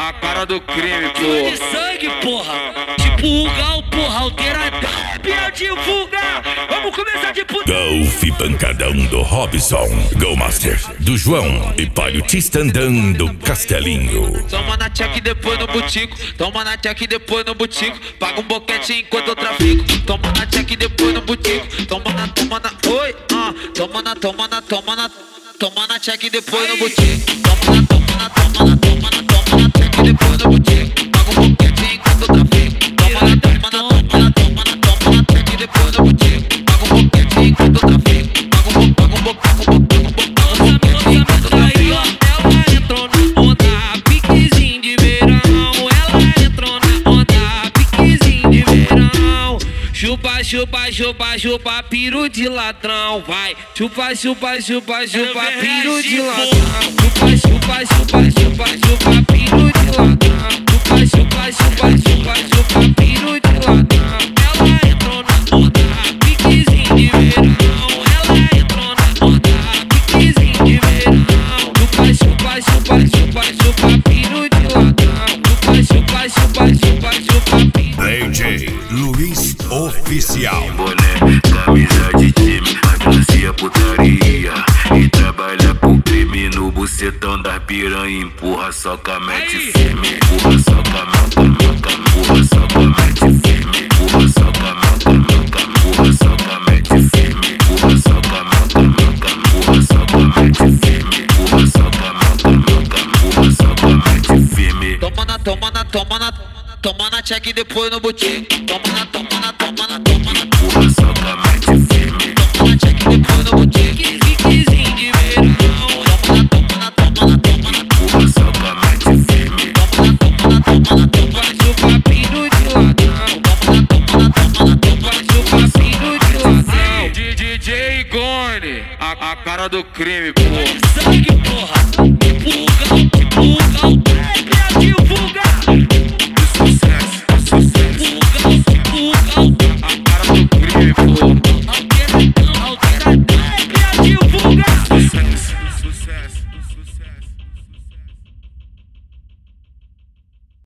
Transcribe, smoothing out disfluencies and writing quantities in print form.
A cara do crime, De porra. sangue, porra. Tipo o Gal, porra, alteradão. Pia divulgar. Vamos começar de puta. Golf pancadão do Robson, Go Master do João e Palio Tistandão do Castelinho. Toma na check depois no butico. Toma na check depois no butico. Paga um boquete enquanto eu trafico. Toma na check depois no butico. Toma na. Oi, toma na check depois no butico. Toma na check depois no butico. Paga um boquete enquanto eu trafico. Toma na check depois no butico. Paga um boquete enquanto eu trafico. Paga um boquete enquanto eu trafico. Ela entrou na onda, piquezinho de verão. Ela entrou na onda, piquezinho de verão. Chupa, chupa, chupa, chupa, piru de ladrão, vai. Chupa, chupa, chupa, chupa, piru de ladrão. Chupa, chupa, chupa, chupa, chupa, piru de ladrão. Chupa, chupa, chupa, chupa, chupa, piru de ladrão. Ela entrou na onda, piquezinho de verão. Ela entrou na onda, piquezinho de verão. Chupa, chupa, chupa, chupa, chupa, piru de ladrão. Chupa, chupa, chupa, chupa, chupa, piru. DJ Luiz Oficial. Boné, camisa de time, anuncia putaria e trabalha com crime no bucetão das piranha. Empurra, soca, mete firme. Empurra, soca, maca, empurra, soca, mete firme. Empurra, soca, maca, empurra, soca, mete firme. Empurra, soca, maca, empurra, soca, mete firme. Empurra, soca, maca, empurra, soca, mete firme. Toma na check depois no butico. Toma na. Empurra, soca, mete firme. Toma na check depois no butico. Piquezinho de verão. Empurra, soca, mete firme. Chupa, chupa, piru de ladrão. Chupa, chupa, piru de ladrão. DJ Gone, a cara do crime, porra. Sangue, porra.